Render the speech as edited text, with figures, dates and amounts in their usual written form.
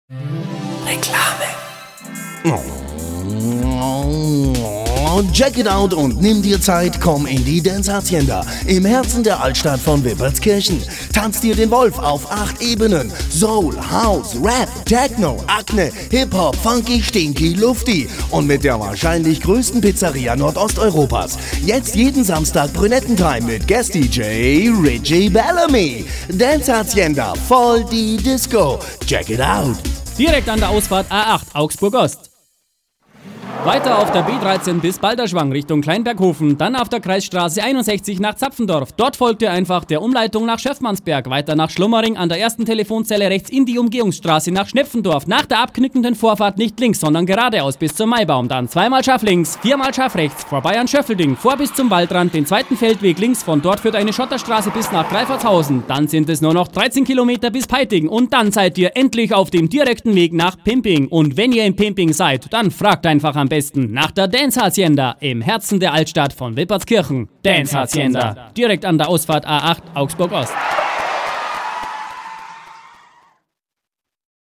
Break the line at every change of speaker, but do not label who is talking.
Check it out und nimm dir Zeit, komm in die Dance Hacienda im Herzen der Altstadt von Wippertskirchen. Tanz dir den Wolf auf 8 Ebenen. Soul, House, Rap, Techno, Akne, Hip-Hop, Funky, Stinky, Lufti. Und mit der wahrscheinlich größten Pizzeria Nordosteuropas. Jetzt jeden Samstag Brünettentime mit Guest-DJ Richie Bellamy. Dance Hacienda, voll die Disco. Check it out.
Direkt an der Ausfahrt A8 Augsburg-Ost. Weiter auf der B13 bis Balderschwang Richtung Kleinberghofen, dann auf der Kreisstraße 61 nach Zapfendorf. Dort folgte einfach der Umleitung nach Schöffmannsberg, weiter nach Schlummering an der ersten Telefonzelle rechts in die Umgehungsstraße nach Schnepfendorf. Nach der abknickenden Vorfahrt nicht links, sondern geradeaus bis zum Maibaum. Dann zweimal scharf links, viermal scharf rechts, vorbei an Schöffelding, vor bis zum Waldrand, den zweiten Feldweg links. Von dort führt eine Schotterstraße bis nach Greifartshausen. Dann sind es nur noch 13 Kilometer bis Peiting und dann seid ihr endlich auf dem direkten Weg nach Pimping. Und wenn ihr in Pimping seid, dann fragt einfach am besten nach der Dance Hacienda im Herzen der Altstadt von Wippertskirchen. Dance Hacienda, direkt an der Ausfahrt A8 Augsburg-Ost.